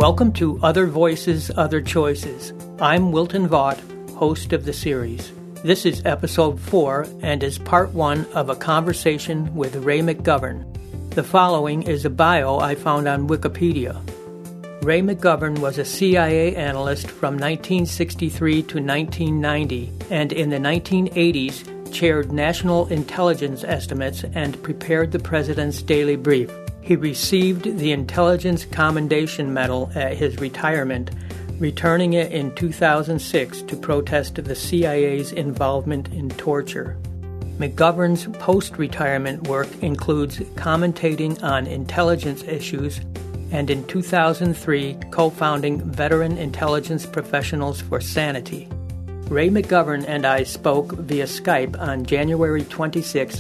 Welcome to Other Voices, Other Choices. I'm Wilton Vaught, host of the series. This is episode 4 and is part 1 of a conversation with Ray McGovern. The following is a bio I found on Wikipedia. Ray McGovern was a CIA analyst from 1963 to 1990, and in the 1980s chaired national intelligence estimates and prepared the President's Daily Brief. He received the Intelligence Commendation Medal at his retirement, returning it in 2006 to protest the CIA's involvement in torture. McGovern's post-retirement work includes commentating on intelligence issues and in 2003 co-founding Veteran Intelligence Professionals for Sanity. Ray McGovern and I spoke via Skype on January 26,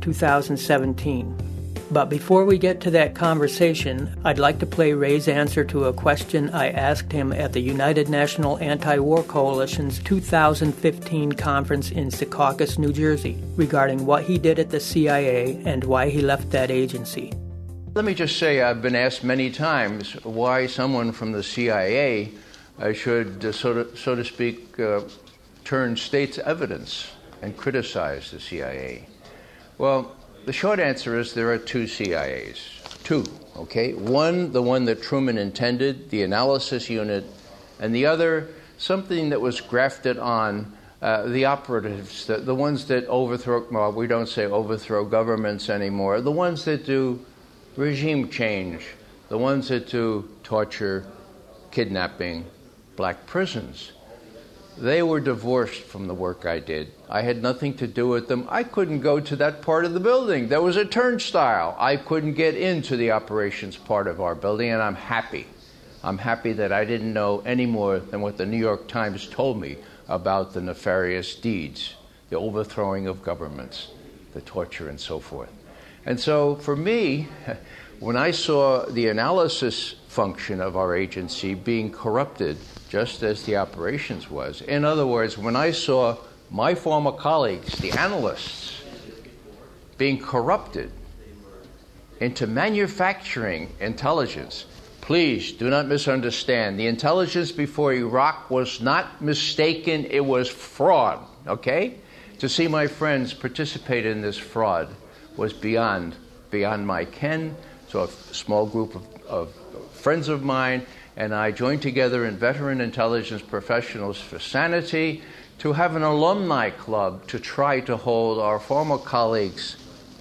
2017. But before we get to that conversation, I'd like to play Ray's answer to a question I asked him at the United National Anti-War Coalition's 2015 conference in Secaucus, New Jersey, regarding what he did at the CIA and why he left that agency. Let me just say I've been asked many times why someone from the CIA should, so to speak, turn state's evidence and criticize the CIA. Well, the short answer is there are two CIAs. Two, okay? One, the one that Truman intended, the analysis unit, and the other, something that was grafted on the operatives, the ones that overthrow, well, we don't say overthrow governments anymore, the ones that do regime change, the ones that do torture, kidnapping, black prisons. They were divorced from the work I did. I had nothing to do with them. I couldn't go to that part of the building. There was a turnstile. I couldn't get into the operations part of our building, and I'm happy. I'm happy that I didn't know any more than what the New York Times told me about the nefarious deeds, the overthrowing of governments, the torture, and so forth. And so for me, when I saw the analysis function of our agency being corrupted, just as the operations was. In other words, when I saw my former colleagues, the analysts, being corrupted into manufacturing intelligence, please do not misunderstand. The intelligence before Iraq was not mistaken, it was fraud, okay? To see my friends participate in this fraud was beyond my ken. So a small group of friends of mine and I joined together in Veteran Intelligence Professionals for Sanity to have an alumni club to try to hold our former colleagues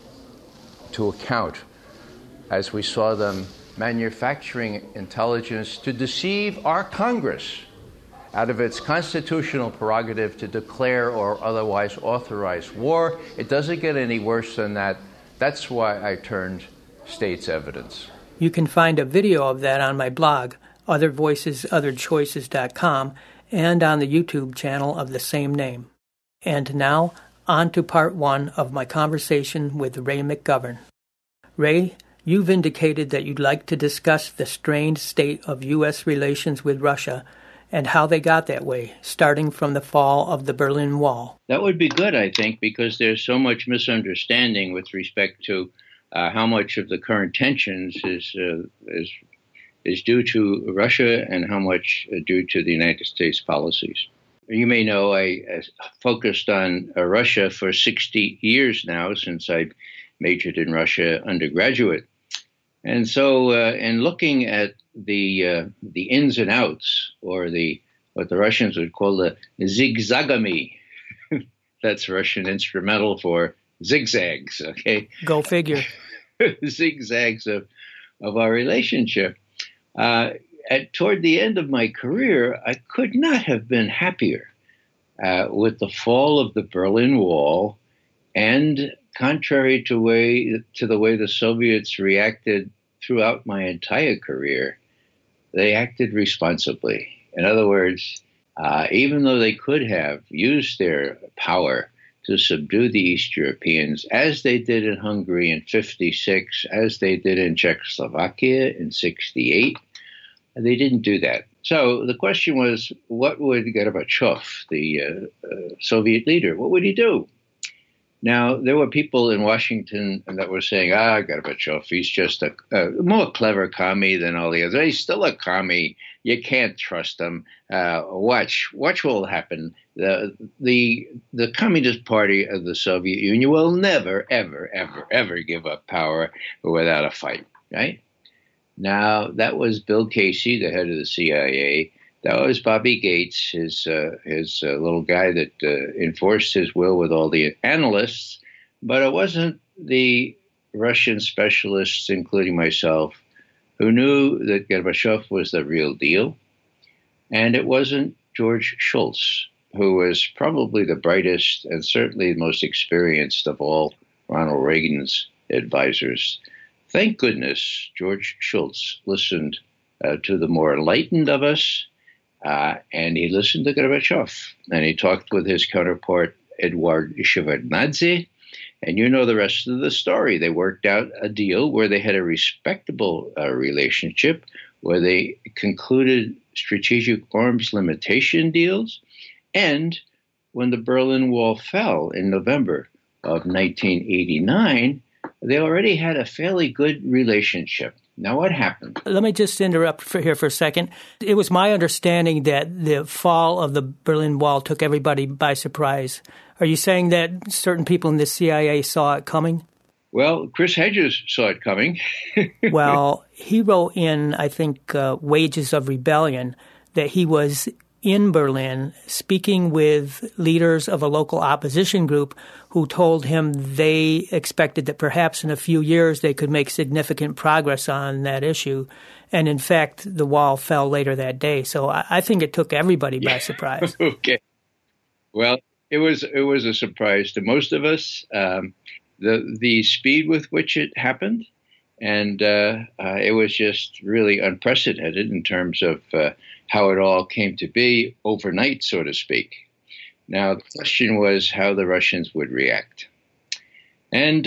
to account as we saw them manufacturing intelligence to deceive our Congress out of its constitutional prerogative to declare or otherwise authorize war. It doesn't get any worse than that. That's why I turned state's evidence. You can find a video of that on my blog, othervoicesotherchoices.com, and on the YouTube channel of the same name. And now, on to part 1 of my conversation with Ray McGovern. Ray, you've indicated that you'd like to discuss the strained state of U.S. relations with Russia and how they got that way, starting from the fall of the Berlin Wall. That would be good, I think, because there's so much misunderstanding with respect to how much of the current tensions is due to Russia and how much due to the United States policies. You may know I focused on Russia for 60 years now, since I majored in Russia undergraduate. And so in looking at the ins and outs, or what the Russians would call the zigzagami, that's Russian instrumental for zigzags, okay? Go figure. Zigzags of our relationship. Toward the end of my career, I could not have been happier with the fall of the Berlin Wall, and contrary to the way the Soviets reacted throughout my entire career, they acted responsibly. In other words, even though they could have used their power to subdue the East Europeans, as they did in Hungary in 1956, as they did in Czechoslovakia in 1968, they didn't do that. So the question was, what would Gorbachev, the Soviet leader, what would he do? Now, there were people in Washington that were saying, Gorbachev, he's just a more clever commie than all the others. He's still a commie. You can't trust him. Watch what will happen. The Communist Party of the Soviet Union will never, ever, ever, ever give up power without a fight, right? Now, that was Bill Casey, the head of the CIA. That was Bobby Gates, his little guy that enforced his will with all the analysts. But it wasn't the Russian specialists, including myself, who knew that Gorbachev was the real deal. And it wasn't George Shultz, who was probably the brightest and certainly the most experienced of all Ronald Reagan's advisors. Thank goodness George Shultz listened to the more enlightened of us. And he listened to Gorbachev, and he talked with his counterpart, Eduard Shevardnadze. And you know the rest of the story. They worked out a deal where they had a respectable relationship, where they concluded strategic arms limitation deals. And when the Berlin Wall fell in November of 1989, they already had a fairly good relationship. Now, what happened? Let me just interrupt here for a second. It was my understanding that the fall of the Berlin Wall took everybody by surprise. Are you saying that certain people in the CIA saw it coming? Well, Chris Hedges saw it coming. Well, he wrote in, I think, Wages of Rebellion, that he was in Berlin speaking with leaders of a local opposition group who told him they expected that perhaps in a few years they could make significant progress on that issue. And in fact, the wall fell later that day. So I think it took everybody by surprise. Okay. Well, it was a surprise to most of us. The speed with which it happened, and it was just really unprecedented in terms of how it all came to be overnight, so to speak. Now, the question was how the Russians would react. And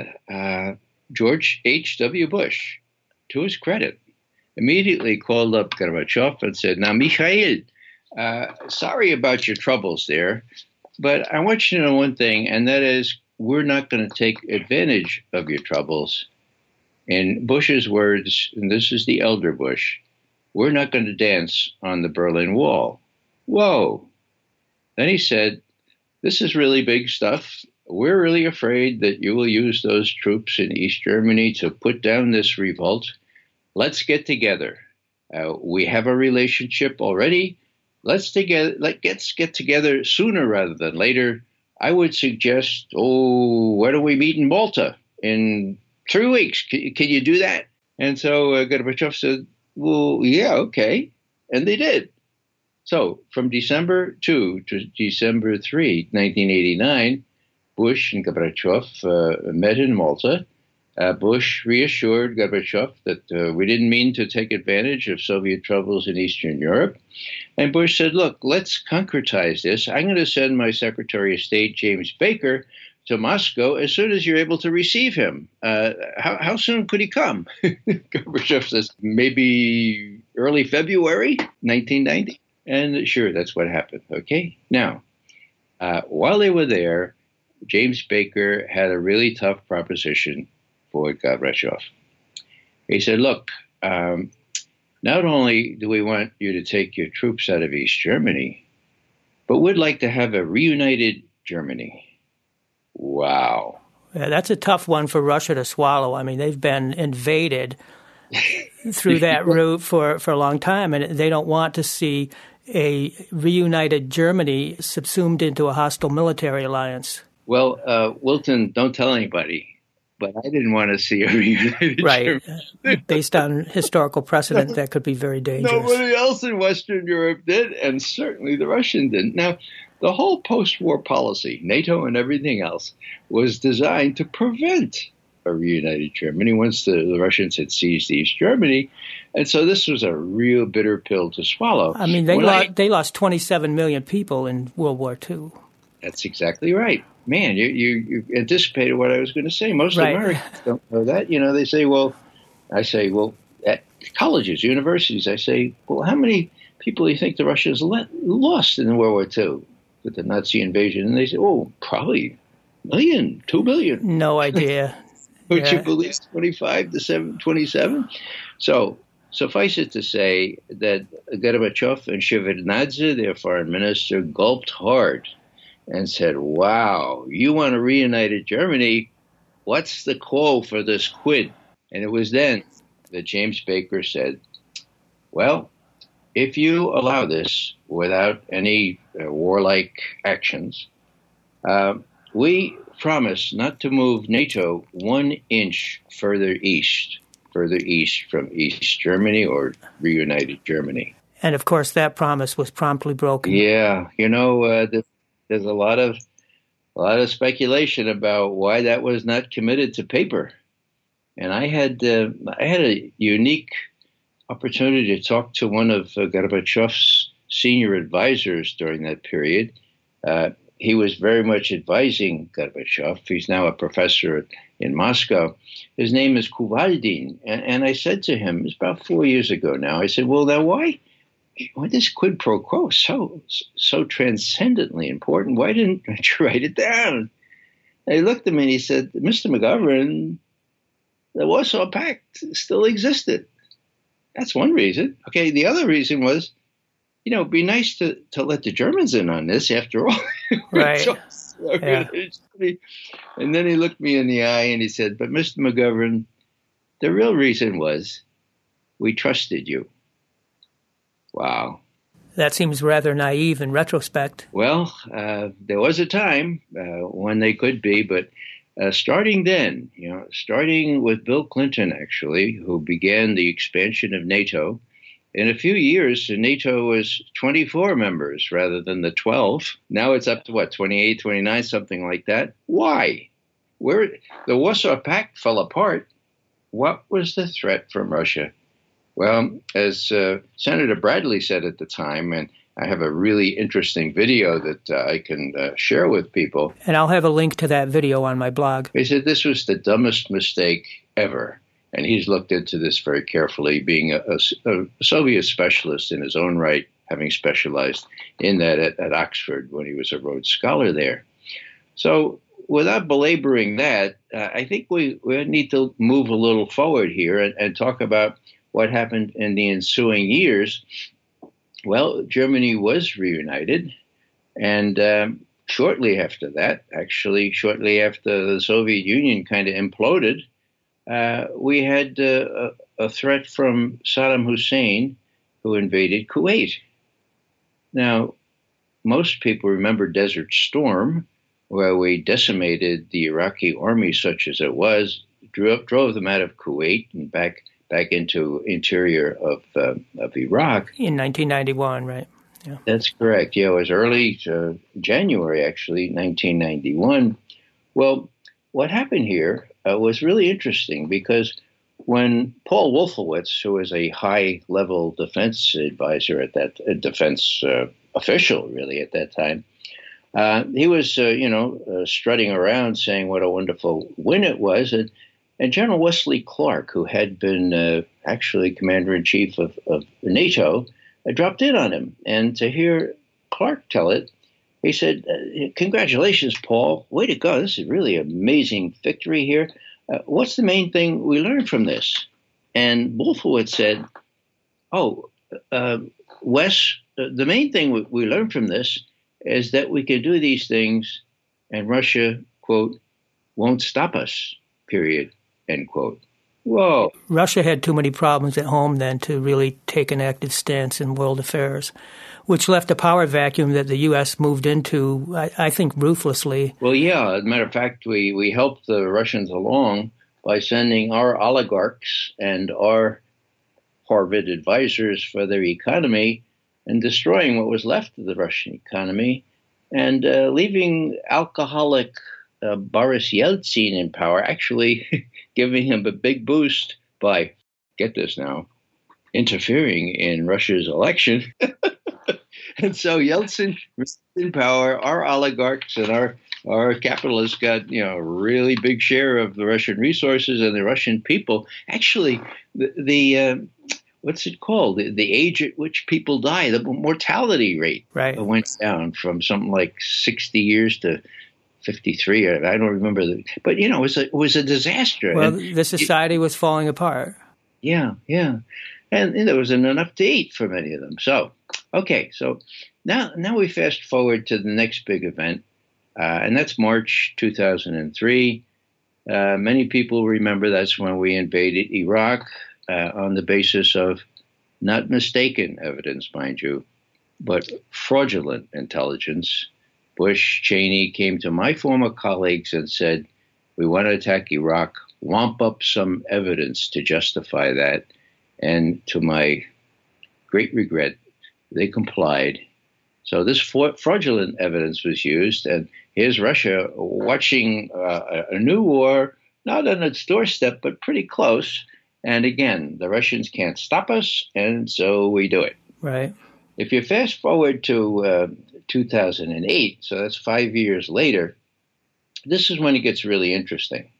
George H.W. Bush, to his credit, immediately called up Gorbachev and said, now, Mikhail, sorry about your troubles there, but I want you to know one thing, and that is we're not going to take advantage of your troubles. In Bush's words, and this is the elder Bush, we're not going to dance on the Berlin Wall. Whoa. Then he said, this is really big stuff. We're really afraid that you will use those troops in East Germany to put down this revolt. Let's get together. We have a relationship already. Let's get together sooner rather than later. I would suggest, why don't we meet in Malta in 3 weeks? Can you do that? And so Gorbachev said, well, yeah, okay. And they did. So from December 2 to December 3, 1989, Bush and Gorbachev met in Malta. Bush reassured Gorbachev that we didn't mean to take advantage of Soviet troubles in Eastern Europe. And Bush said, look, let's concretize this. I'm going to send my Secretary of State, James Baker, to Moscow as soon as you're able to receive him. How soon could he come? Gorbachev says, maybe early February 1990. And sure, that's what happened. Okay. Now, while they were there, James Baker had a really tough proposition for Gorbachev. He said, look, not only do we want you to take your troops out of East Germany, but we'd like to have a reunited Germany. Wow. Yeah, that's a tough one for Russia to swallow. I mean, they've been invaded through that route for a long time, and they don't want to see a reunited Germany subsumed into a hostile military alliance. Well, Wilton, don't tell anybody, but I didn't want to see a reunited right. Germany. Based on historical precedent, that could be very dangerous. Nobody else in Western Europe did, and certainly the Russians didn't. Now, the whole post-war policy, NATO and everything else, was designed to prevent a reunited Germany once the Russians had seized East Germany. And so this was a real bitter pill to swallow. I mean, they lost 27 million people in World War II. That's exactly right. Man, you anticipated what I was going to say. Most Americans don't know that. You know, they say, I say, at colleges, universities, I say, well, how many people do you think the Russians lost in World War II with the Nazi invasion? And they say, probably million, 2 billion. No idea. Would you believe 25 to 27? So suffice it to say that Gorbachev and Shevardnadze, their foreign minister, gulped hard and said, wow, you want a reunited Germany? What's the call for this quid? And it was then that James Baker said, well, if you allow this without any warlike actions, we promise not to move NATO 1 inch further east from East Germany or reunited Germany. And of course, that promise was promptly broken. Yeah, there's a lot of speculation about why that was not committed to paper. And I had a unique opportunity to talk to one of Gorbachev's senior advisors during that period. He was very much advising Gorbachev. He's now a professor in Moscow. His name is Kuvaldin. And I said to him, it's about 4 years ago now, I said, well, now why this quid pro quo so transcendently important? Why didn't you write it down? And he looked at me and he said, Mr. McGovern, the Warsaw Pact still existed. That's one reason. Okay, the other reason was, it'd be nice to let the Germans in on this after all. Right. Yeah. And then he looked me in the eye and he said, but Mr. McGovern, the real reason was we trusted you. Wow. That seems rather naive in retrospect. Well, there was a time when they could be, but starting then, starting with Bill Clinton, actually, who began the expansion of NATO, in a few years, NATO was 24 members rather than the 12. Now it's up to 28, 29, something like that. Why? Where the Warsaw Pact fell apart. What was the threat from Russia? Well, as Senator Bradley said at the time, and I have a really interesting video that I can share with people. And I'll have a link to that video on my blog. He said this was the dumbest mistake ever. And he's looked into this very carefully, being a Soviet specialist in his own right, having specialized in that at Oxford when he was a Rhodes Scholar there. So without belaboring that, I think we need to move a little forward here and talk about what happened in the ensuing years. Well, Germany was reunited, and shortly after that, actually shortly after the Soviet Union kind of imploded, we had a threat from Saddam Hussein, who invaded Kuwait. Now, most people remember Desert Storm, where we decimated the Iraqi army, such as it was, drove them out of Kuwait and back into interior of Iraq. In 1991, right? Yeah. That's correct. Yeah, it was early January, actually, 1991. Well, what happened here was really interesting because when Paul Wolfowitz, who was a high-level defense advisor at that, defense official really at that time, he was, strutting around saying what a wonderful win it was. And General Wesley Clark, who had been actually commander-in-chief of NATO, dropped in on him. And to hear Clark tell it, he said, congratulations, Paul. Way to go. This is really an amazing victory here. What's the main thing we learned from this? And Wolfowitz said, Wes, the main thing we learned from this is that we can do these things and Russia, quote, won't stop us, period, end quote. Whoa. Russia had too many problems at home then to really take an active stance in world affairs, which left a power vacuum that the U.S. moved into, I think, ruthlessly. Well, yeah. As a matter of fact, we helped the Russians along by sending our oligarchs and our Harvard advisors for their economy and destroying what was left of the Russian economy and leaving alcoholic Boris Yeltsin in power, actually giving him a big boost by, get this now, interfering in Russia's election. And so Yeltsin was in power. Our oligarchs and our capitalists got, a really big share of the Russian resources and the Russian people. Actually, the what's it called? The age at which people die, the mortality rate went down from something like 60 years to 53. I don't remember. But, it was a disaster. Well, the society was falling apart. Yeah. And there wasn't enough to eat for many of them. So, okay. So now we fast forward to the next big event, and that's March 2003. Many people remember that's when we invaded Iraq on the basis of not mistaken evidence, mind you, but fraudulent intelligence. Bush, Cheney came to my former colleagues and said, we want to attack Iraq, wamp up some evidence to justify that. And to my great regret, they complied. So this fraudulent evidence was used, and here's Russia watching a new war, not on its doorstep, but pretty close. And again, the Russians can't stop us, and so we do it. Right. If you fast forward to 2008, so that's 5 years later, this is when it gets really interesting.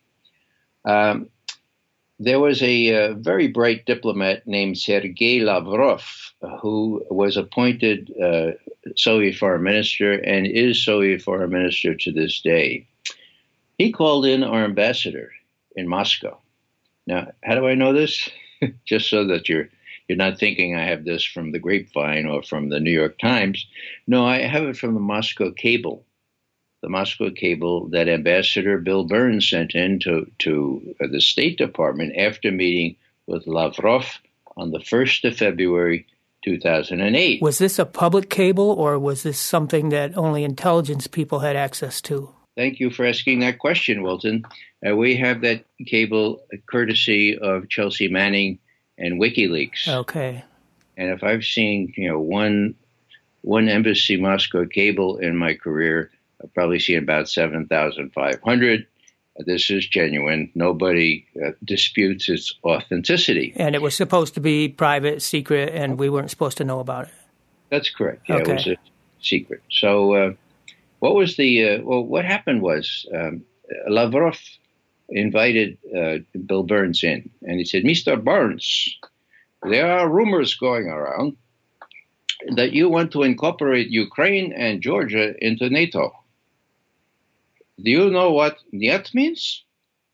There was a very bright diplomat named Sergei Lavrov, who was appointed Soviet foreign minister and is Soviet foreign minister to this day. He called in our ambassador in Moscow. Now, how do I know this? Just so that you're not thinking I have this from the grapevine or from the New York Times. No, I have it from the Moscow Cable. The Moscow Cable that Ambassador Bill Burns sent in to the State Department after meeting with Lavrov on the 1st of February, 2008. Was this a public cable, or was this something that only intelligence people had access to? Thank you for asking that question, Wilton. We have that cable courtesy of Chelsea Manning and WikiLeaks. Okay. And if I've seen, one Embassy Moscow cable in my career, I've probably seen about 7,500. This is genuine. Nobody disputes its authenticity. And it was supposed to be private, secret, and we weren't supposed to know about it. That's correct. Yeah, okay. It was a secret. So what happened was Lavrov invited Bill Burns in, and he said, Mr. Burns, there are rumors going around that you want to incorporate Ukraine and Georgia into NATO. Do you know what "niet" means?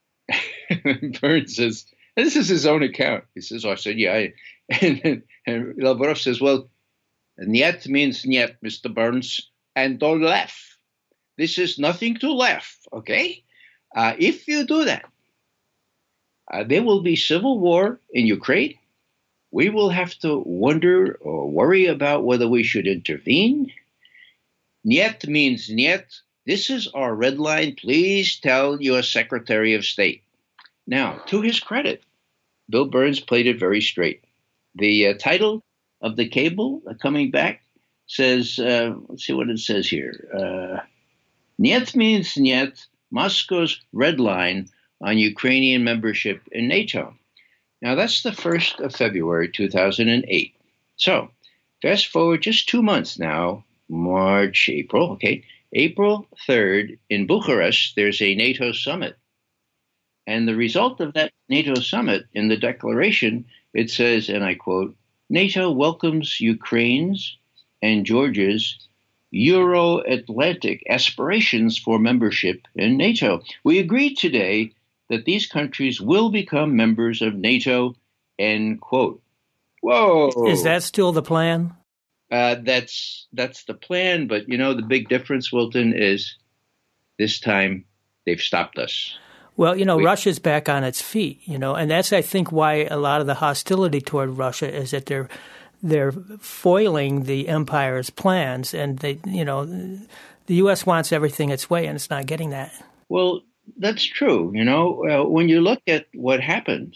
Burns says, and this is his own account. He says, I said, yeah. And Lavrov says, well, "niet" means "niet," Mr. Burns, and don't laugh. This is nothing to laugh, okay? If you do that, there will be civil war in Ukraine. We will have to wonder or worry about whether we should intervene. "Niet" means "niet." This is our red line. Please tell your Secretary of State. Now, to his credit, Bill Burns played it very straight. The title of the cable coming back says, let's see what it says here. "Niet" means "niet," Moscow's red line on Ukrainian membership in NATO. Now, that's the 1st of February, 2008. So, fast forward just 2 months now, March, April, okay. April 3rd in Bucharest, there's a NATO summit. And the result of that NATO summit, in the declaration, it says, and I quote, NATO welcomes Ukraine's and Georgia's Euro-Atlantic aspirations for membership in NATO. We agreed today that these countries will become members of NATO, end quote. Whoa. Is that still the plan? That's the plan, but the big difference, Wilton, is this time they've stopped us. Well, Russia's back on its feet, and that's, I think, why a lot of the hostility toward Russia is that they're foiling the empire's plans, and the U.S. wants everything its way, and it's not getting that. Well, that's true. When you look at what happened,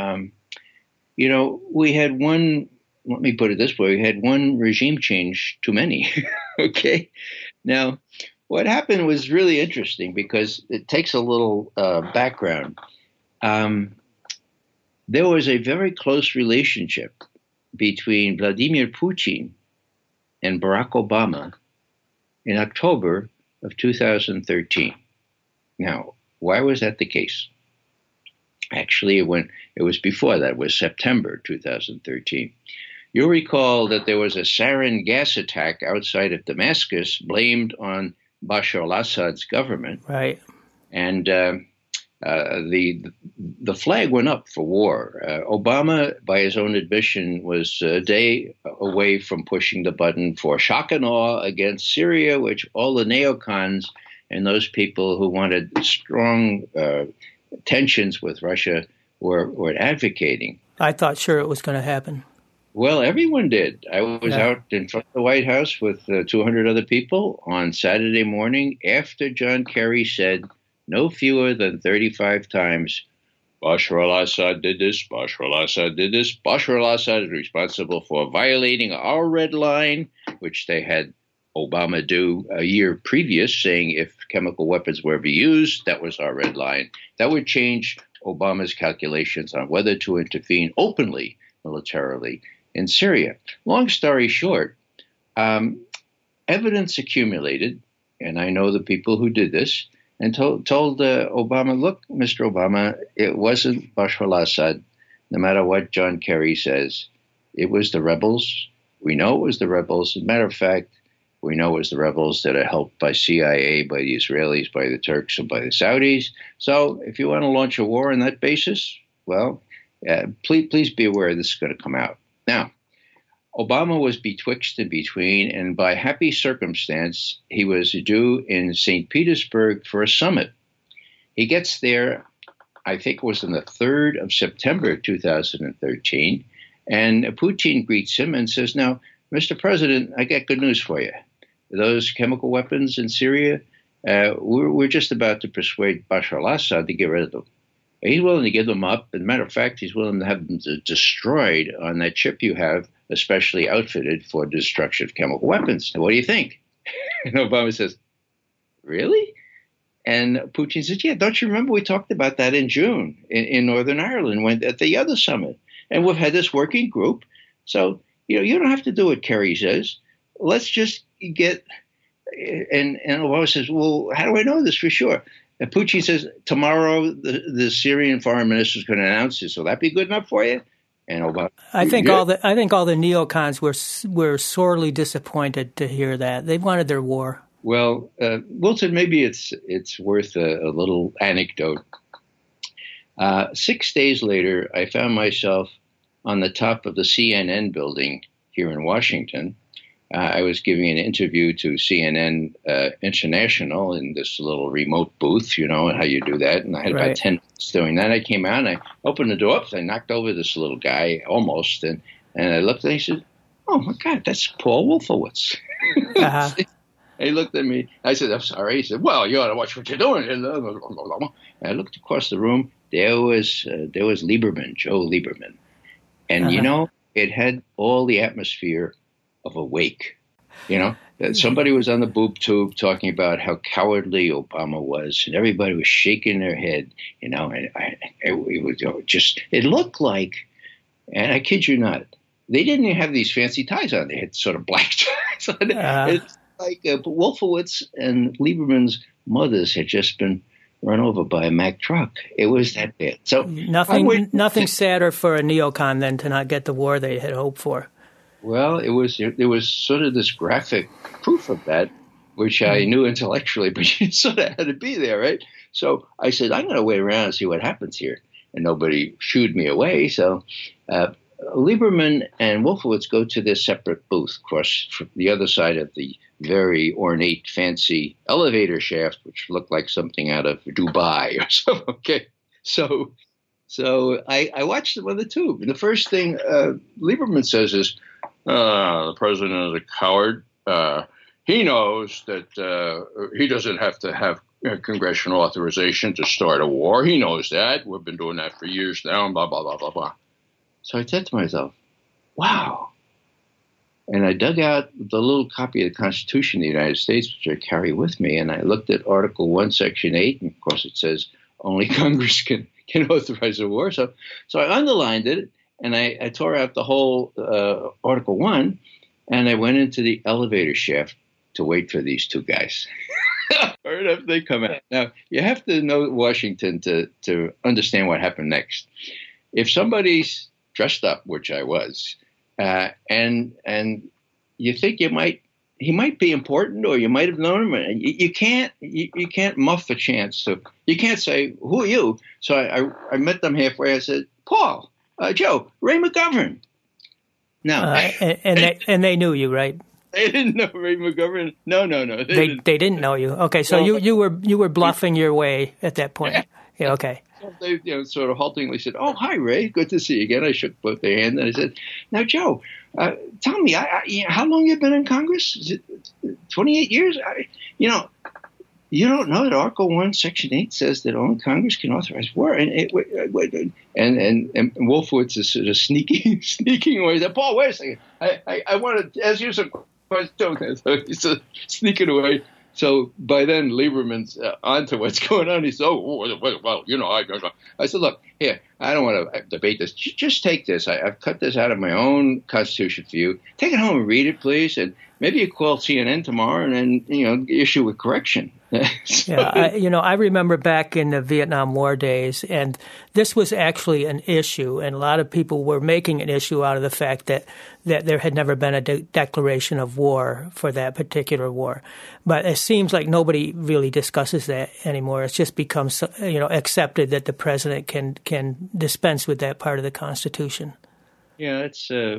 we had one. Let me put it this way. We had one regime change too many. Okay. Now, what happened was really interesting because it takes a little background. There was a very close relationship between Vladimir Putin and Barack Obama in October of 2013. Now, why was that the case? Actually, it was before that. It was September 2013. You'll recall that there was a sarin gas attack outside of Damascus blamed on Bashar al-Assad's government. Right. And the flag went up for war. Obama, by his own admission, was a day away from pushing the button for shock and awe against Syria, which all the neocons and those people who wanted strong tensions with Russia were advocating. I thought sure it was going to happen. Well, everyone did. I was out in front of the White House with 200 other people on Saturday morning after John Kerry said no fewer than 35 times, Bashar al-Assad did this, Bashar al-Assad did this, Bashar al-Assad is responsible for violating our red line, which they had Obama do a year previous, saying if chemical weapons were to be used, that was our red line. That would change Obama's calculations on whether to intervene openly, militarily, in Syria. Long story short, evidence accumulated, and I know the people who did this, and told Obama, look, Mr. Obama, it wasn't Bashar al-Assad, no matter what John Kerry says. It was the rebels. We know it was the rebels. As a matter of fact, we know it was the rebels that are helped by CIA, by the Israelis, by the Turks, and by the Saudis. So if you want to launch a war on that basis, well, please be aware this is going to come out. Now, Obama was betwixt and between, and by happy circumstance, he was due in St. Petersburg for a summit. He gets there, I think it was on the 3rd of September 2013, and Putin greets him and says, now, Mr. President, I got good news for you. Those chemical weapons in Syria, we're just about to persuade Bashar al-Assad to get rid of them. He's willing to give them up. As a matter of fact, he's willing to have them destroyed on that ship you have, especially outfitted for destruction of chemical weapons. Now, what do you think? And Obama says, really? And Putin says, yeah, don't you remember we talked about that in June in Northern Ireland at the other summit? And we've had this working group. So, you don't have to do what Kerry says. Let's just get, and Obama says, well, how do I know this for sure? And Putin says, tomorrow the Syrian foreign minister is going to announce this. Will that be good enough for you? And Obama, I think all the neocons were sorely disappointed to hear that. They wanted their war. Well, Wilton, maybe it's worth a little anecdote. 6 days later, I found myself on the top of the CNN building here in Washington. I was giving an interview to CNN International in this little remote booth, how you do that. And I had about 10 minutes doing that. I came out and I opened the door up. I knocked over this little guy almost. And I looked and he said, oh, my God, that's Paul Wolfowitz. Uh-huh. He looked at me. I said, I'm sorry. He said, well, you ought to watch what you're doing. And I looked across the room. There was Lieberman, Joe Lieberman. And, it had all the atmosphere of a wake. Somebody was on the boob tube talking about how cowardly Obama was, and everybody was shaking their head, and it looked like, and I kid you not, they didn't even have these fancy ties on. They had sort of black ties on. It's like Wolfowitz and Lieberman's mothers had just been run over by a Mack truck. It was that bad. So nothing sadder for a neocon than to not get the war they had hoped for. Well, there was sort of this graphic proof of that, which I knew intellectually, but you sort of had to be there, right? So I said, I'm going to wait around and see what happens here. And nobody shooed me away. So Lieberman and Wolfowitz go to their separate booth, of course, from the other side of the very ornate, fancy elevator shaft, which looked like something out of Dubai or something. Okay. So I watched them on the tube. And the first thing Lieberman says is, the president is a coward. He knows that he doesn't have to have congressional authorization to start a war. He knows that. We've been doing that for years now, and blah, blah, blah, blah, blah. So I said to myself, wow. And I dug out the little copy of the Constitution of the United States, which I carry with me, and I looked at Article 1, Section 8, and of course it says only Congress can authorize a war. So I underlined it, and I tore out the whole Article 1, and I went into the elevator shaft to wait for these two guys. Right after they come out. Now, you have to know Washington to understand what happened next. If somebody's dressed up, which I was, and you think you might he might be important, or you might have known him. You can't muff a chance. So you can't say, "Who are you?" So I met them halfway. I said, "Paul, Joe, Ray McGovern." Now, and they knew you, right? They didn't know Ray McGovern. No. They didn't know you. Okay, so you were bluffing your way at that point. Yeah, okay. So they sort of haltingly said, "Oh, hi, Ray. Good to see you again." I shook both their hands and I said, "Now, Joe, tell me, how long you been in Congress? Is it 28 years? You don't know that Article 1, Section 8 says that only Congress can authorize war." And Wolfowitz is sort of sneaking away. He said, "Paul, wait a second. I want to ask you some questions." So he's sneaking away. So by then, Lieberman's onto what's going on. He said, "Oh, well, I said, "Look, here, I don't want to debate this. Just take this. I've cut this out of my own Constitution for you. Take it home and read it, please. And maybe you call CNN tomorrow and then, issue a correction." I remember back in the Vietnam War days, and this was actually an issue, and a lot of people were making an issue out of the fact that there had never been a declaration of war for that particular war. But it seems like nobody really discusses that anymore. It's just become, accepted that the president can dispense with that part of the Constitution. Yeah,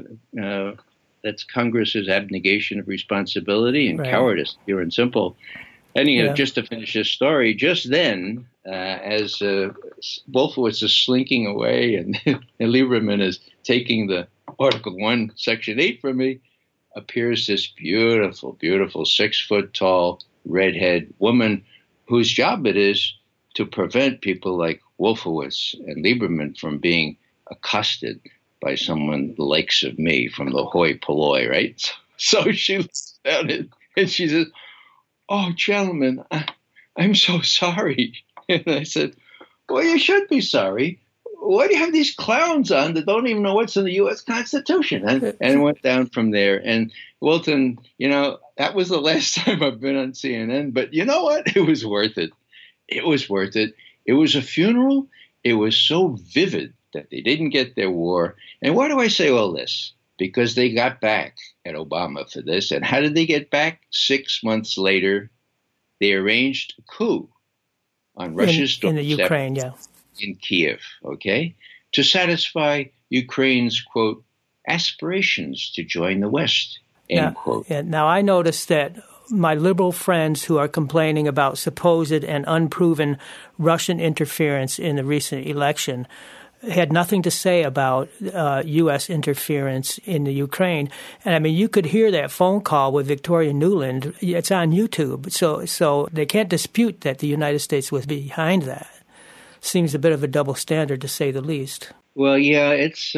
that's Congress's abnegation of responsibility and cowardice, pure and simple. And just to finish this story, just then, as Wolfowitz is slinking away and Lieberman is taking the Article 1, Section 8 from me, appears this beautiful, beautiful 6-foot-tall redhead woman whose job it is to prevent people like Wolfowitz and Lieberman from being accosted by someone the likes of me from the hoi polloi, right? So she looks down and she says, "Oh, gentlemen, I'm so sorry." And I said, "Well, you should be sorry. Why do you have these clowns on that don't even know what's in the U.S. Constitution?" And went down from there. And Wilton, that was the last time I've been on CNN. But you know what? It was worth it. It was worth it. It was a funeral. It was so vivid that they didn't get their war. And why do I say all this? Because they got back at Obama for this. And how did they get back? 6 months later, they arranged a coup on Russia's in the Ukraine, in Kiev, okay, to satisfy Ukraine's, quote, aspirations to join the West, end quote. Yeah. Now, I noticed that my liberal friends who are complaining about supposed and unproven Russian interference in the recent election had nothing to say about U.S. interference in the Ukraine. And, I mean, you could hear that phone call with Victoria Nuland. It's on YouTube. So they can't dispute that the United States was behind that. Seems a bit of a double standard, to say the least. Well, yeah, it's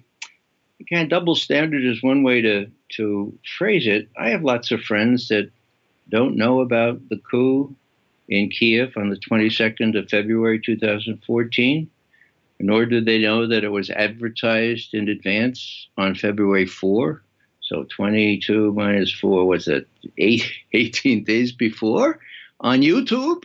double standard is one way to phrase it. I have lots of friends that don't know about the coup in Kiev on the 22nd of February 2014. Nor did they know that it was advertised in advance on February 4. So 22 minus 4 was it 18 days before on YouTube?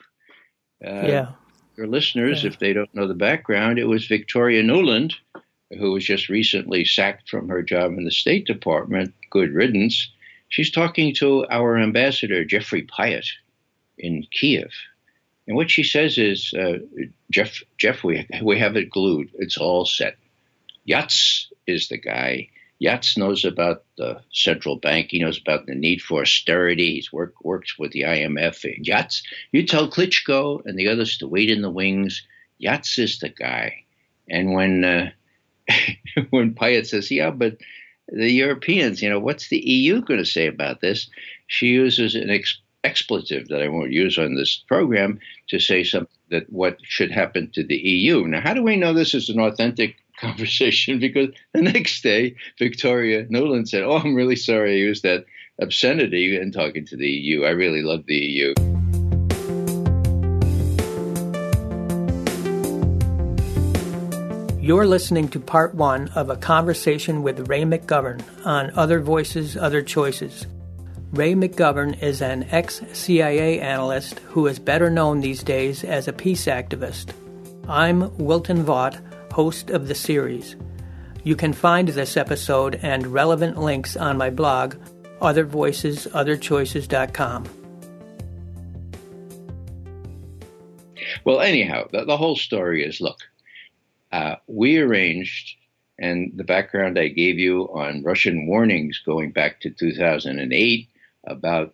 For listeners, if they don't know the background, it was Victoria Nuland, who was just recently sacked from her job in the State Department. Good riddance. She's talking to our ambassador, Jeffrey Pyatt, in Kiev. And what she says is, Jeff, we have it glued. It's all set. Yats is the guy. Yats knows about the central bank. He knows about the need for austerity. He's works with the IMF. Yats, you tell Klitschko and the others to wait in the wings. Yats is the guy. And when Pyatt says, "Yeah, but the Europeans, what's the EU going to say about this?" She uses an expletive that I won't use on this program to say something that what should happen to the EU. Now, how do we know this is an authentic conversation? Because the next day, Victoria Nuland said, "Oh, I'm really sorry I used that obscenity in talking to the EU. I really love the EU." You're listening to part 1 of a conversation with Ray McGovern on Other Voices, Other Choices. Ray McGovern is an ex-CIA analyst who is better known these days as a peace activist. I'm Wilton Vaught, host of the series. You can find this episode and relevant links on my blog, othervoicesotherchoices.com. Well, anyhow, the whole story is, look, we arranged, and the background I gave you on Russian warnings going back to 2008 about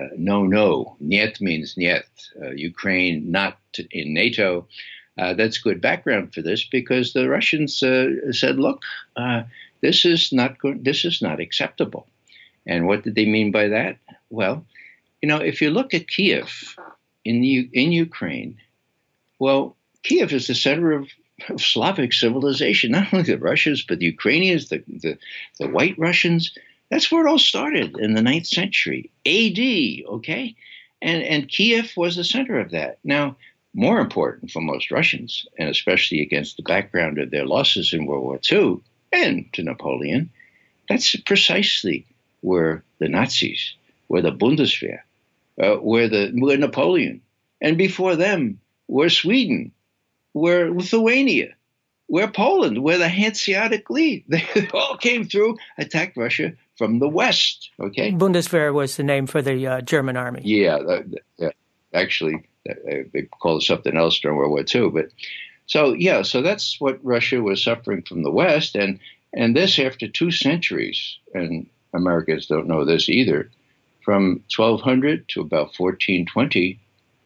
no, niet means niet, Ukraine not in NATO. That's good background for this, because the Russians said, look, this is not acceptable. And what did they mean by that? Well, if you look at Kiev in Ukraine, well, Kiev is the center of Slavic civilization, not only the Russians, but the Ukrainians, the White Russians. That's where it all started in the 9th century AD, okay? And Kiev was the center of that. Now, more important for most Russians, and especially against the background of their losses in World War II and to Napoleon, that's precisely where the Nazis, where the Bundeswehr, where Napoleon, and before them, where Sweden, where Lithuania, where Poland, where the Hanseatic League, they all came through, attacked Russia from the west, okay? Bundeswehr was the name for the German army. Yeah, actually, they called it something else during World War II. But so that's what Russia was suffering from the West. And this after 2 centuries, and Americans don't know this either, from 1200 to about 1420,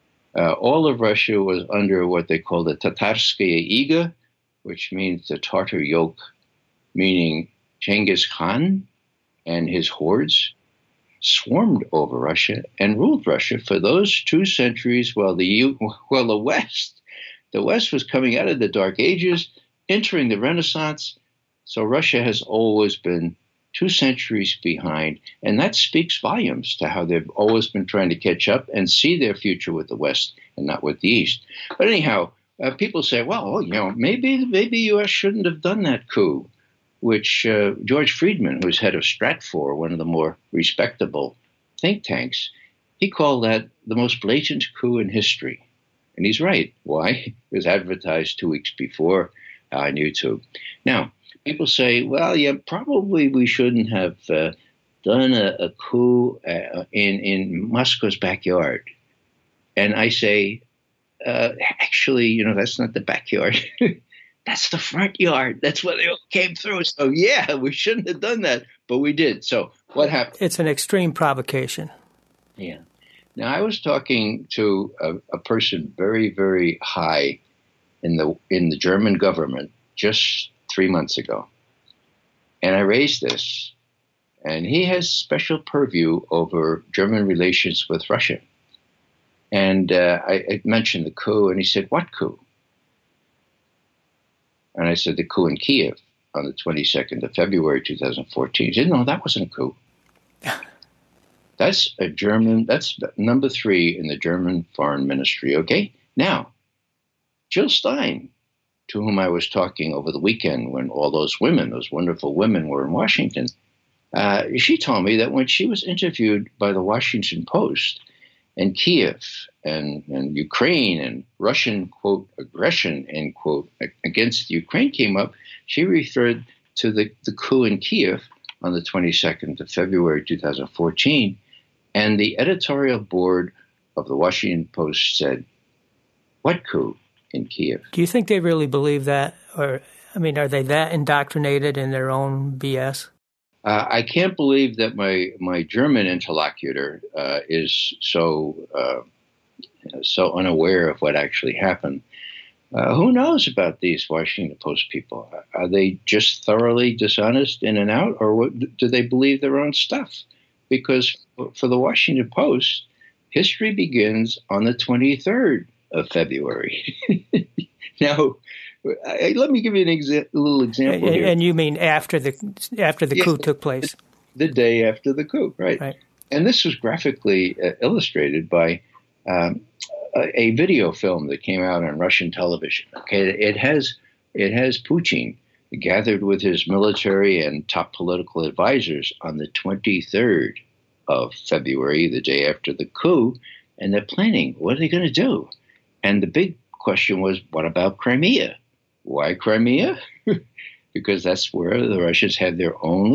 all of Russia was under what they call the Tatarskaya Iga, which means the Tartar yoke, meaning Genghis Khan and his hordes swarmed over Russia and ruled Russia for those 2 centuries, while the West was coming out of the Dark Ages, entering the Renaissance. So Russia has always been 2 centuries behind, and that speaks volumes to how they've always been trying to catch up and see their future with the West and not with the East. But anyhow, people say, well, maybe the U.S. shouldn't have done that coup, which George Friedman, who's head of Stratfor, one of the more respectable think tanks, he called that the most blatant coup in history. And he's right. Why? It was advertised 2 weeks before on YouTube. Now, people say, well, yeah, probably we shouldn't have done a coup in Moscow's backyard. And I say, actually, that's not the backyard. That's the front yard. That's where they all came through. So, yeah, we shouldn't have done that, but we did. So what happened? It's an extreme provocation. Yeah. Now, I was talking to a person very, very high in the German government just 3 months ago. And I raised this, and he has special purview over German relations with Russia. And I mentioned the coup, and he said, what coup? And I said, the coup in Kiev on the 22nd of February, 2014. He said, no, that wasn't a coup. That's number 3 in the German foreign ministry, okay? Now, Jill Stein, to whom I was talking over the weekend when all those wonderful women were in Washington, she told me that when she was interviewed by the Washington Post, and Kiev and Ukraine and Russian, quote, aggression, end quote, against Ukraine came up, she referred to the coup in Kiev on the 22nd of February 2014, and the editorial board of the Washington Post said, what coup in Kiev? Do you think they really believe that? Or, are they that indoctrinated in their own BS? I can't believe that my German interlocutor is so unaware of what actually happened. Who knows about these Washington Post people? Are they just thoroughly dishonest in and out, or do they believe their own stuff? Because for the Washington Post, history begins on the 23rd of February. Now, let me give you a little example here. And you mean after the coup took place? The day after the coup, right. And this was graphically illustrated by a video film that came out on Russian television. Okay, it has Putin gathered with his military and top political advisors on the 23rd of February, the day after the coup, and they're planning, what are they going to do? And the big question was, what about Crimea? Why Crimea? Because that's where the Russians had their only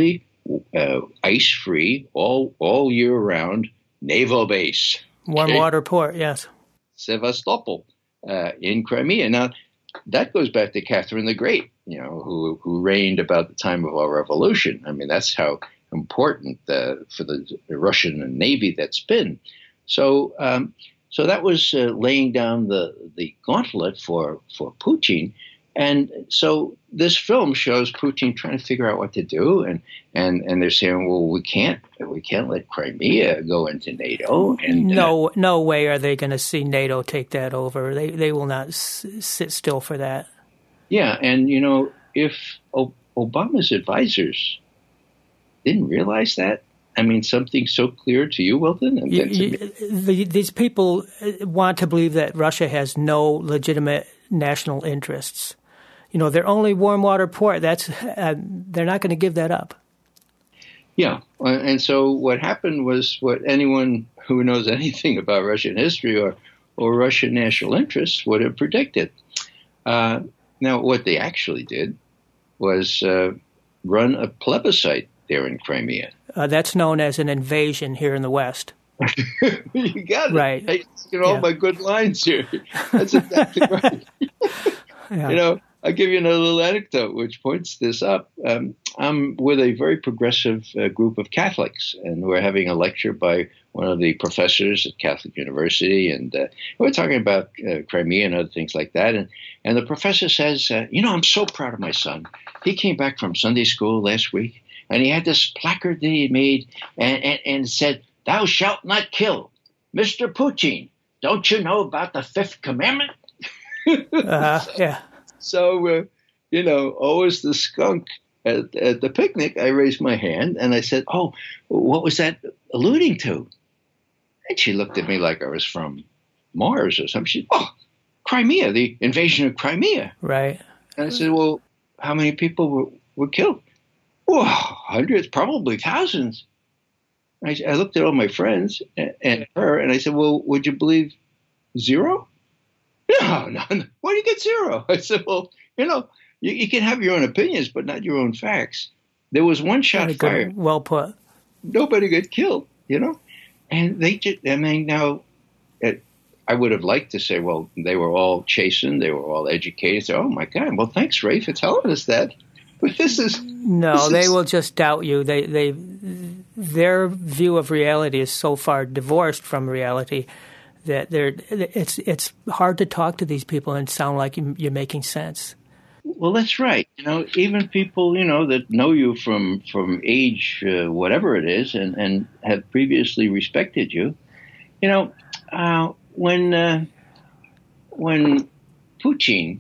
ice-free, all year round naval base. Warm water port, yes. Sevastopol in Crimea. Now, that goes back to Catherine the Great, who reigned about the time of our revolution. I mean, that's how important for the Russian Navy that's been. So that was laying down the gauntlet for Putin. And so this film shows Putin trying to figure out what to do, and they're saying, well, we can't let Crimea go into NATO. And no way are they going to see NATO take that over. They will not sit still for that. Yeah, and if Obama's advisors didn't realize that, I mean, something so clear to you, Wilton. These people want to believe that Russia has no legitimate national interests. Their only warm water port, they're not going to give that up. Yeah. And so what happened was what anyone who knows anything about Russian history or Russian national interests would have predicted. Now, what they actually did was run a plebiscite there in Crimea. That's known as an invasion here in the West. You got it. Right. Hey, all my good lines here. That's exactly right. Yeah. I'll give you another little anecdote which points this up. I'm with a very progressive group of Catholics, and we're having a lecture by one of the professors at Catholic University, and we're talking about Crimea and other things like that. And the professor says, I'm so proud of my son. He came back from Sunday school last week, and he had this placard that he made, and said, "Thou shalt not kill. Mr. Putin, don't you know about the fifth commandment?" Yeah. So, always the skunk at the picnic, I raised my hand and I said, "Oh, what was that alluding to?" And she looked at me like I was from Mars or something. She said, "Oh, Crimea, the invasion of Crimea." Right. And I said, "Well, how many people were killed?" "Oh, hundreds, probably thousands." I looked at all my friends and her, and I said, "Well, would you believe zero?" No. Why do you get zero? I said, "Well, you can have your own opinions, but not your own facts." There was one shot fired. Well put. Nobody got killed, And they just, now, I would have liked to say, well, they were all chastened, they were all educated. So, oh my God, well, thanks, Ray, for telling us that. But they will just doubt you. Their view of reality is so far divorced from reality that it's hard to talk to these people and sound like you're making sense. Well, that's right. Even people, that know you from age, whatever it is, and have previously respected you. When Putin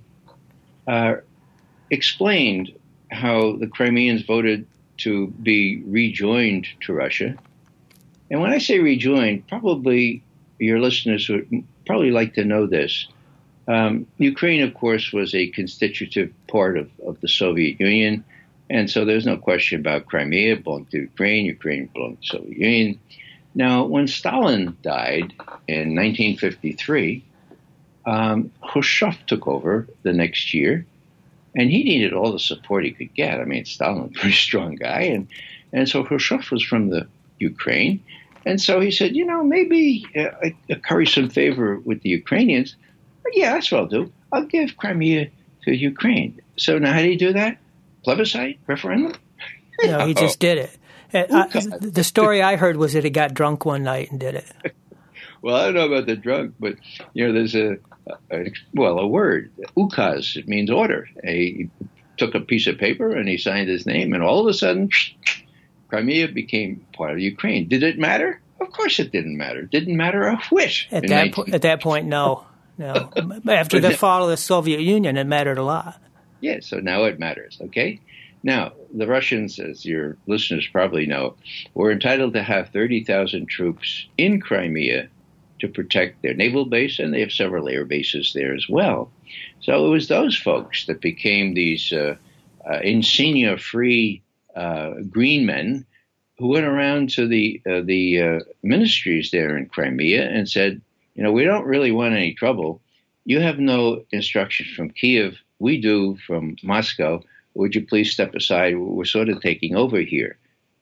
explained how the Crimeans voted to be rejoined to Russia, and when I say rejoined, probably your listeners would probably like to know this. Ukraine, of course, was a constitutive part of the Soviet Union, and so there's no question about Crimea belonged to Ukraine. Ukraine belonged to the Soviet Union. Now, when Stalin died in 1953, Khrushchev took over the next year, and he needed all the support he could get. I mean, Stalin was a pretty strong guy, and so Khrushchev was from the Ukraine. And so he said, maybe I curry some favor with the Ukrainians. Yeah, that's what I'll do. I'll give Crimea to Ukraine. So now how do you do that? Plebiscite? Referendum? No, he just did it. The story I heard was that he got drunk one night and did it. Well, I don't know about the drunk, but, there's a word, ukaz. It means order. He took a piece of paper and he signed his name, and all of a sudden, Crimea became part of Ukraine. Did it matter? Of course it didn't matter. It didn't matter a whit. At that point, no. After the fall of the Soviet Union, it mattered a lot. Yeah, so now it matters, okay? Now, the Russians, as your listeners probably know, were entitled to have 30,000 troops in Crimea to protect their naval base, and they have several air bases there as well. So it was those folks that became these insignia-free green men who went around to the ministries there in Crimea and said, we don't really want any trouble. You have no instructions from Kiev. We do from Moscow. Would you please step aside? We're sort of taking over here.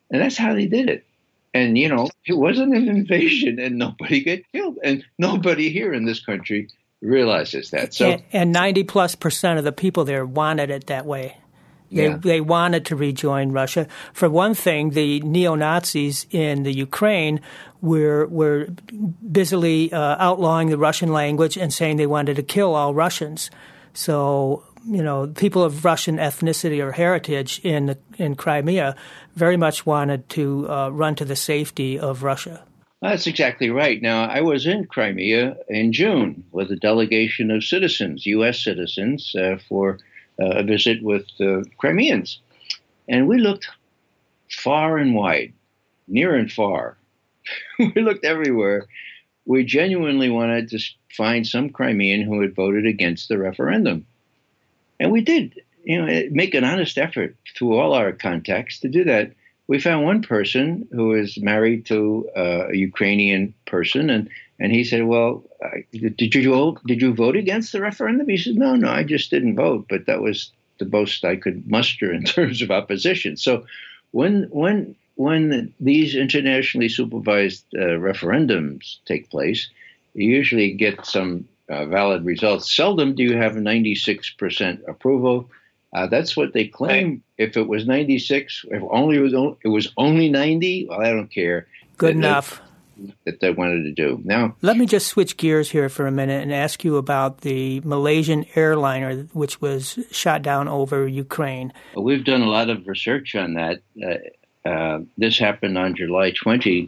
And that's how they did it. And, it wasn't an invasion and nobody got killed. And nobody here in this country realizes that. So, and 90+% of the people there wanted it that way. They wanted to rejoin Russia. For one thing, the neo-Nazis in the Ukraine were busily outlawing the Russian language and saying they wanted to kill all Russians. So, people of Russian ethnicity or heritage in Crimea very much wanted to run to the safety of Russia. That's exactly right. Now, I was in Crimea in June with a delegation of citizens, U.S. citizens, for a visit with Crimeans. And we looked far and wide, near and far. We looked everywhere. We genuinely wanted to find some Crimean who had voted against the referendum. And we did, make an honest effort through all our contacts to do that. We found one person who is married to a Ukrainian person, and he said, well, did you vote against the referendum? He said, no, I just didn't vote, but that was the most I could muster in terms of opposition. So when these internationally supervised referendums take place, you usually get some valid results. Seldom do you have 96% approval. That's what they claim. If it was 96, if it was only 90, well, I don't care. Good enough. That they wanted to do. Now, let me just switch gears here for a minute and ask you about the Malaysian airliner which was shot down over Ukraine. We've done a lot of research on that. This happened on July 20,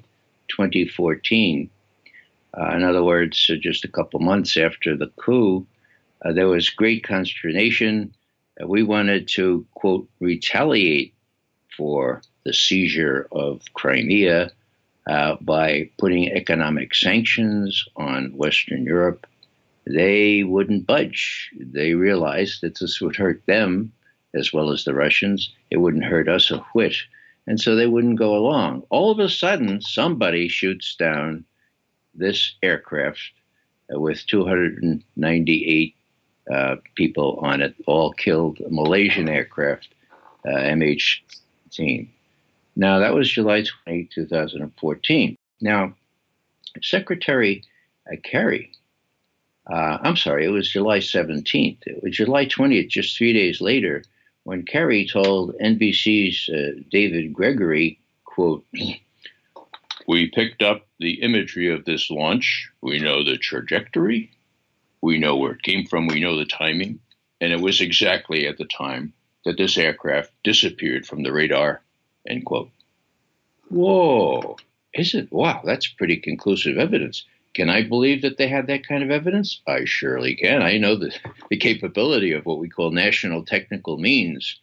2014. In other words, just a couple months after the coup. There was great consternation. We wanted to, quote, retaliate for the seizure of Crimea by putting economic sanctions on Western Europe. They wouldn't budge. They realized that this would hurt them as well as the Russians. It wouldn't hurt us a whit. And so they wouldn't go along. All of a sudden, somebody shoots down this aircraft with 298 people on it, all killed, Malaysian aircraft, MH17. Now, that was July 20, 2014. Now, Secretary Kerry, it was July 17th. It was July 20th, just 3 days later, when Kerry told NBC's David Gregory, quote, "We picked up the imagery of this launch. We know the trajectory. We know where it came from. We know the timing. And it was exactly at the time that this aircraft disappeared from the radar," end quote. Whoa. Wow, that's pretty conclusive evidence. Can I believe that they had that kind of evidence? I surely can. I know the capability of what we call national technical means,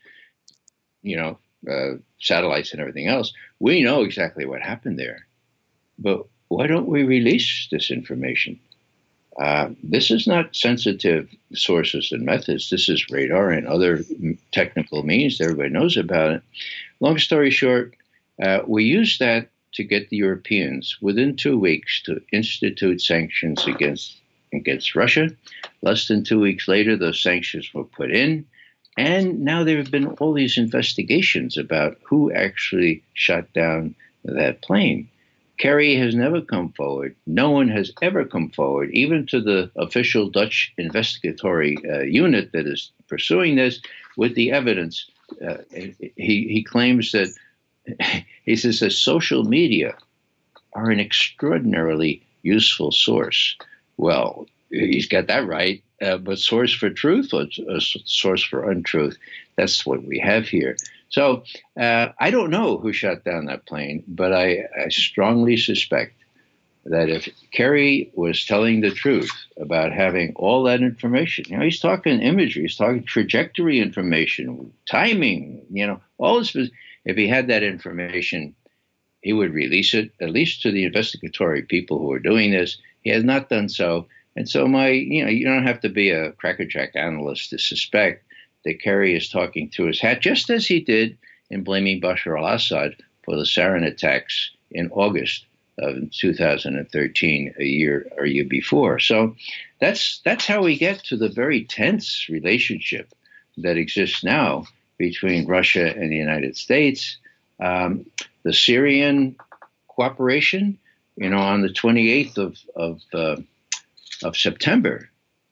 satellites and everything else. We know exactly what happened there. But why don't we release this information? This is not sensitive sources and methods. This is radar and other technical means that everybody knows about it. Long story short, we used that to get the Europeans within 2 weeks to institute sanctions against Russia. Less than 2 weeks later, those sanctions were put in. And now there have been all these investigations about who actually shot down that plane. Kerry has never come forward. No one has ever come forward, even to the official Dutch investigatory unit that is pursuing this with the evidence. He claims that, he says that social media are an extraordinarily useful source. Well, he's got that right, but source for truth or a source for untruth, that's what we have here. So I don't know who shot down that plane, but I strongly suspect that if Kerry was telling the truth about having all that information, he's talking imagery, he's talking trajectory information, timing, all this. If he had that information, he would release it, at least to the investigatory people who are doing this. He has not done so. And so you don't have to be a crackerjack analyst to suspect that Kerry is talking through his hat, just as he did in blaming Bashar al-Assad for the sarin attacks in August of 2013, a year before. So that's how we get to the very tense relationship that exists now between Russia and the United States. The Syrian cooperation, on the 28th of September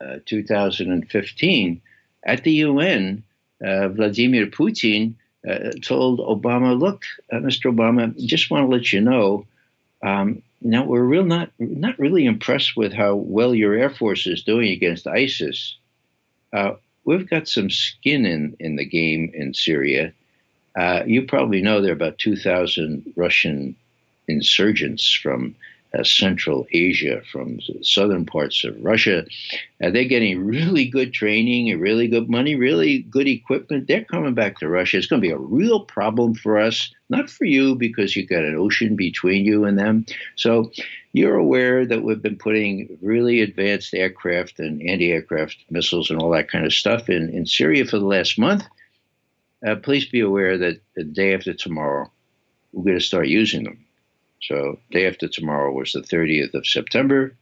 2015, at the UN, Vladimir Putin told Obama, look, Mr. Obama, just want to let you know, now we're not really impressed with how well your Air Force is doing against ISIS. We've got some skin in the game in Syria. You probably know there are about 2,000 Russian insurgents from Central Asia, from southern parts of Russia. They're getting really good training and really good money, really good equipment. They're coming back to Russia. It's going to be a real problem for us, not for you because you've got an ocean between you and them. So you're aware that we've been putting really advanced aircraft and anti-aircraft missiles and all that kind of stuff in Syria for the last month. Please be aware that the day after tomorrow, we're going to start using them. So day after tomorrow was the 30th of September,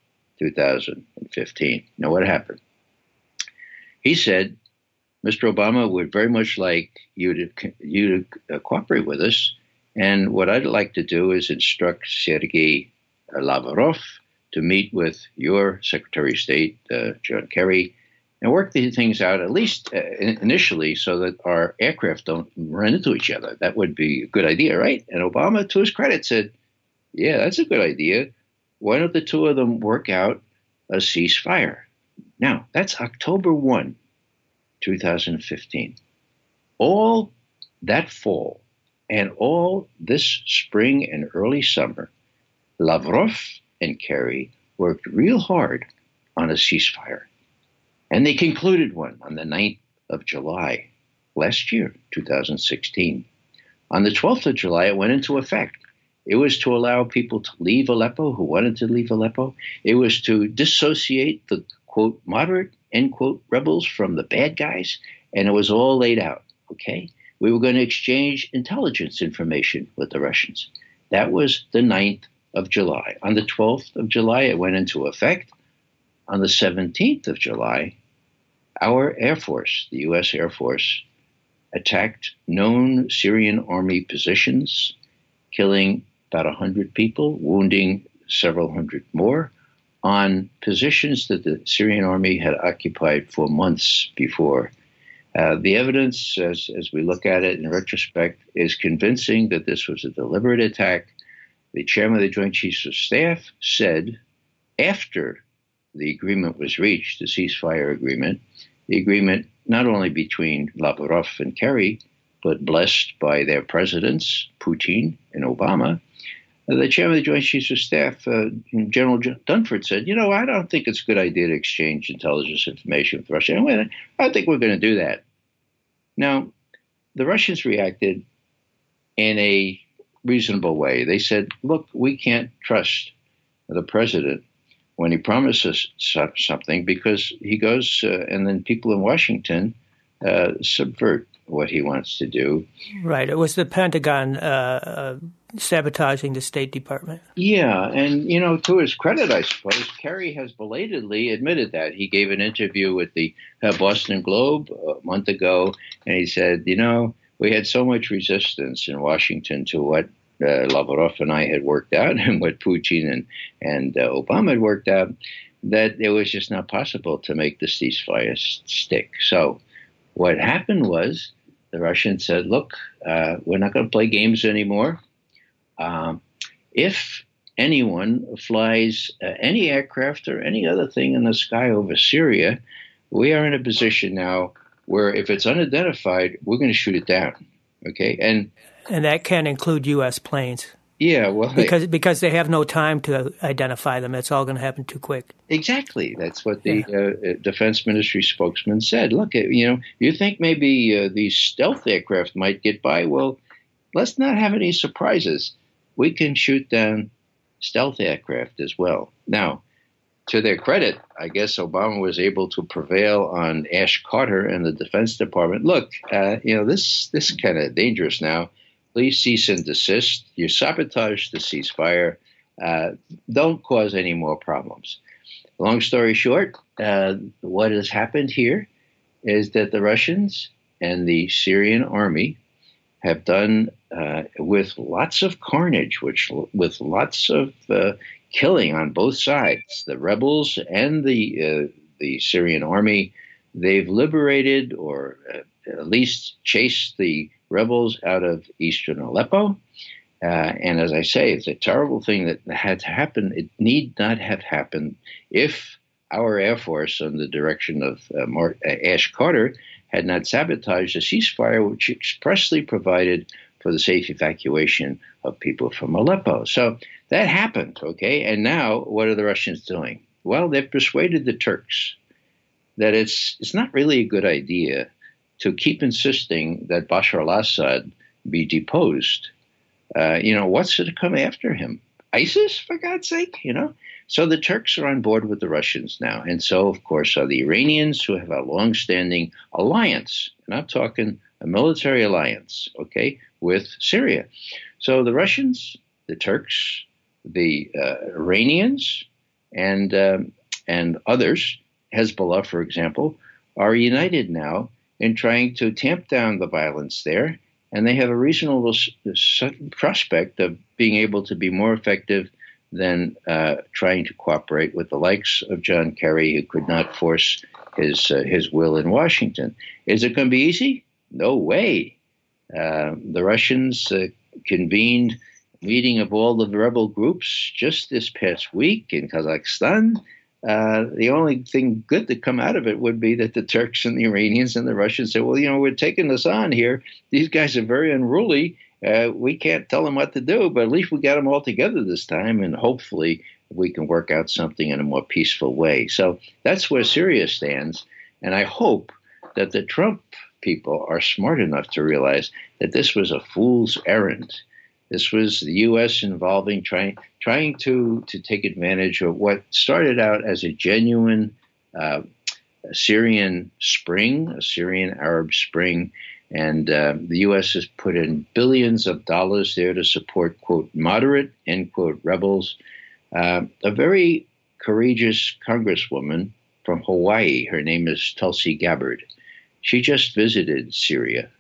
2015. Now, what happened? He said, Mr. Obama would very much like you to cooperate with us. And what I'd like to do is instruct Sergei Lavrov to meet with your Secretary of State, John Kerry, and work these things out, at least initially, so that our aircraft don't run into each other. That would be a good idea, right? And Obama, to his credit, said, yeah, that's a good idea. Why don't the two of them work out a ceasefire? Now, that's October 1, 2015. All that fall and all this spring and early summer, Lavrov and Kerry worked real hard on a ceasefire. And they concluded one on the 9th of July last year, 2016. On the 12th of July, it went into effect. It was to allow people to leave Aleppo who wanted to leave Aleppo. It was to dissociate the, quote, moderate, end quote, rebels from the bad guys. And it was all laid out, okay? We were going to exchange intelligence information with the Russians. That was the 9th of July. On the 12th of July, it went into effect. On the 17th of July, our Air Force, the U.S. Air Force, attacked known Syrian army positions, killing about 100 people, wounding several hundred more, on positions that the Syrian army had occupied for months before. The evidence, as we look at it in retrospect, is convincing that this was a deliberate attack. The chairman of the Joint Chiefs of Staff said, after the agreement was reached, the ceasefire agreement, the agreement not only between Lavrov and Kerry, but blessed by their presidents, Putin and Obama, the chairman of the Joint Chiefs of Staff, General Dunford, said, I don't think it's a good idea to exchange intelligence information with Russia. And I think we're going to do that. Now, the Russians reacted in a reasonable way. They said, look, we can't trust the president when he promises something because he goes and then people in Washington subvert what he wants to do. Right. It was the Pentagon sabotaging the State Department. Yeah. And, to his credit, I suppose, Kerry has belatedly admitted that. He gave an interview with the Boston Globe a month ago, and he said, we had so much resistance in Washington to what Lavrov and I had worked out and what Putin and Obama had worked out, that it was just not possible to make the ceasefire stick. So what happened was the Russians said, look, we're not going to play games anymore. If anyone flies any aircraft or any other thing in the sky over Syria, we are in a position now where if it's unidentified, we're going to shoot it down. Okay. And that can include U.S. planes. Yeah, well, because they have no time to identify them. It's all going to happen too quick. Exactly. That's what the Defense Ministry spokesman said. Look, you think maybe these stealth aircraft might get by? Well, let's not have any surprises. We can shoot down stealth aircraft as well. Now, to their credit, I guess Obama was able to prevail on Ash Carter and the Defense Department. Look, this is kind of dangerous now. Please cease and desist. You sabotage the ceasefire. Don't cause any more problems. Long story short, what has happened here is that the Russians and the Syrian army have done with lots of carnage, with lots of killing on both sides, the rebels and the Syrian army. They've liberated or at least chased the rebels out of eastern Aleppo. And as I say, it's a terrible thing that had to happen. It need not have happened if our Air Force, under the direction of Ash Carter, had not sabotaged a ceasefire which expressly provided for the safe evacuation of people from Aleppo. So that happened, okay? And now what are the Russians doing? Well, they've persuaded the Turks that it's not really a good idea to keep insisting that Bashar al-Assad be deposed. What's to come after him? ISIS, for God's sake, So the Turks are on board with the Russians now. And so, of course, are the Iranians, who have a long-standing alliance. And I'm talking a military alliance, okay, with Syria. So the Russians, the Turks, the Iranians, and others, Hezbollah, for example, are united now in trying to tamp down the violence there. And they have a reasonable prospect of being able to be more effective than trying to cooperate with the likes of John Kerry, who could not force his will in Washington. Is it going to be easy? No way. The Russians convened a meeting of all the rebel groups just this past week in Kazakhstan. The only thing good to come out of it would be that the Turks and the Iranians and the Russians say, well, we're taking this on here. These guys are very unruly. We can't tell them what to do, but at least we got them all together this time, and hopefully we can work out something in a more peaceful way. So that's where Syria stands, and I hope that the Trump people are smart enough to realize that this was a fool's errand. This was the U.S. involving trying to take advantage of what started out as a genuine Syrian spring, a Syrian Arab spring. And the U.S. has put in billions of dollars there to support, quote, moderate, end quote, rebels. A very courageous congresswoman from Hawaii, her name is Tulsi Gabbard. She just visited Syria.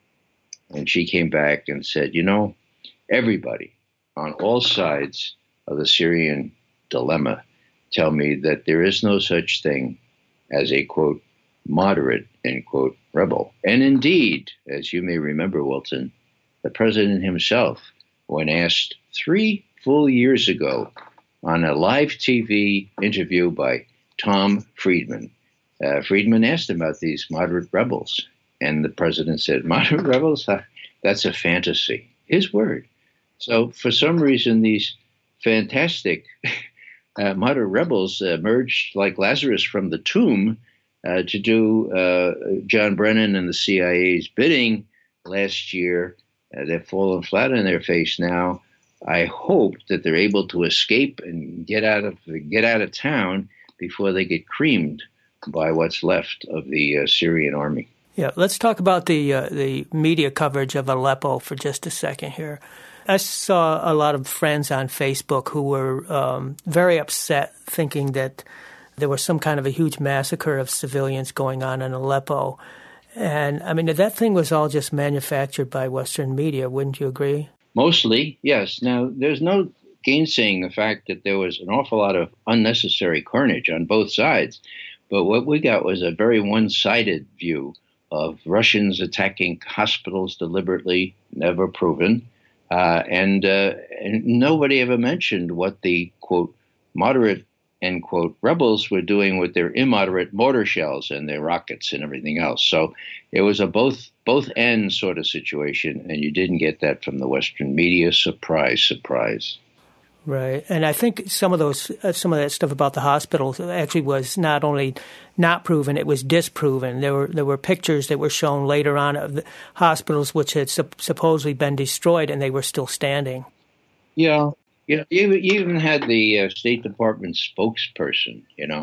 And she came back and said, everybody on all sides of the Syrian dilemma tell me that there is no such thing as a, quote, moderate, end quote, rebel. And indeed, as you may remember, Wilton, the president himself, when asked 3 full years ago on a live TV interview by Tom Friedman, Friedman asked him about these moderate rebels. And the president said, moderate rebels? That's a fantasy. His word. So for some reason, these fantastic moderate rebels emerged like Lazarus from the tomb to do John Brennan and the CIA's bidding last year. They've fallen flat on their face now. I hope that they're able to escape and get out of town before they get creamed by what's left of the Syrian army. Yeah, let's talk about the media coverage of Aleppo for just a second here. I saw a lot of friends on Facebook who were very upset, thinking that there was some kind of a huge massacre of civilians going on in Aleppo. And, I mean, that thing was all just manufactured by Western media, wouldn't you agree? Mostly, yes. Now, there's no gainsaying the fact that there was an awful lot of unnecessary carnage on both sides. But what we got was a very one-sided view of Russians attacking hospitals deliberately, never proven. And nobody ever mentioned what the, quote, moderate, end quote, rebels were doing with their immoderate mortar shells and their rockets and everything else. So it was a both end sort of situation, and you didn't get that from the Western media. Surprise, surprise. Right, and I think some of that stuff about the hospitals actually was not only not proven; it was disproven. There were pictures that were shown later on of the hospitals which had supposedly been destroyed, and they were still standing. Yeah, you even had the State Department spokesperson,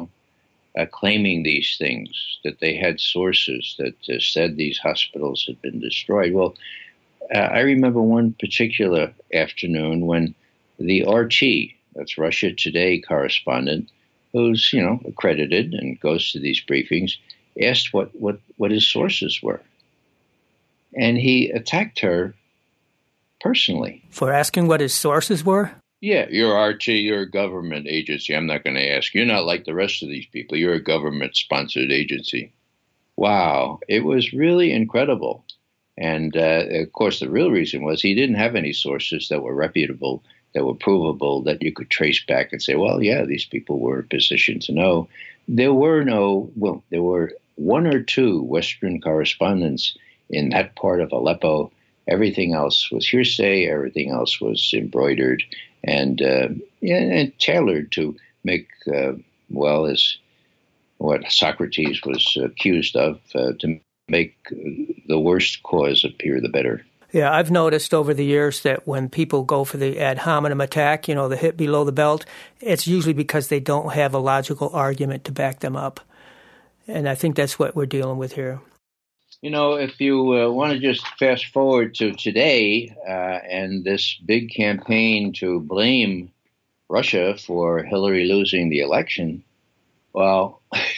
claiming these things, that they had sources that said these hospitals had been destroyed. Well, I remember one particular afternoon when the RT, that's Russia Today correspondent, who's, accredited and goes to these briefings, asked what his sources were. and he attacked her personally. For asking what his sources were? Yeah, you're RT, you're a government agency. I'm not going to ask. You're not like the rest of these people. You're a government-sponsored agency. Wow, it was really incredible. And, of course, the real reason was he didn't have any sources that were reputable, that were provable, that you could trace back and say, well, yeah, these people were in a position to know. There were one or two Western correspondents in that part of Aleppo. Everything else was hearsay. Everything else was embroidered and tailored to make, as what Socrates was accused of, to make the worst cause appear the better. Yeah, I've noticed over the years that when people go for the ad hominem attack, the hit below the belt, it's usually because they don't have a logical argument to back them up. And I think that's what we're dealing with here. If you want to just fast forward to today and this big campaign to blame Russia for Hillary losing the election, well,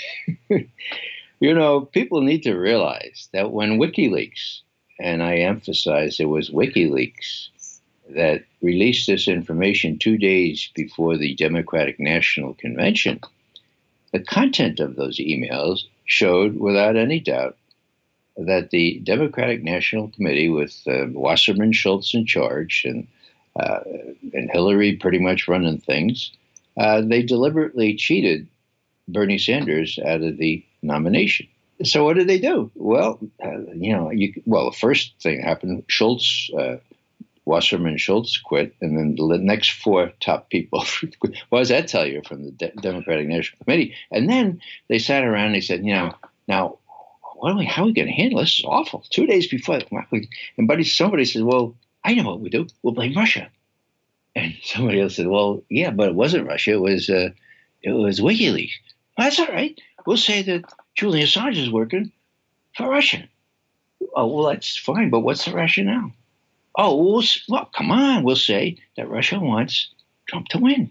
people need to realize that when WikiLeaks, and I emphasize it was WikiLeaks that released this information 2 days before the Democratic National Convention, the content of those emails showed without any doubt that the Democratic National Committee, with Wasserman Schultz in charge and Hillary pretty much running things, they deliberately cheated Bernie Sanders out of the nomination. So what did they do? Well, the first thing happened, Wasserman Schultz quit, and then the next four top people quit. What does that tell you from the Democratic National Committee? And then they sat around and they said, now, how are we going to handle this? This is awful. 2 days before, and somebody said, well, I know what we do. We'll blame Russia. And somebody else said, well, yeah, but it wasn't Russia. It was WikiLeaks. Well, that's all right. We'll say that Julian Assange is working for Russia. Oh, well, that's fine, but what's the rationale? Oh, well, come on. We'll say that Russia wants Trump to win.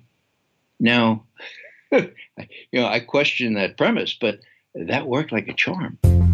Now, I question that premise, but that worked like a charm.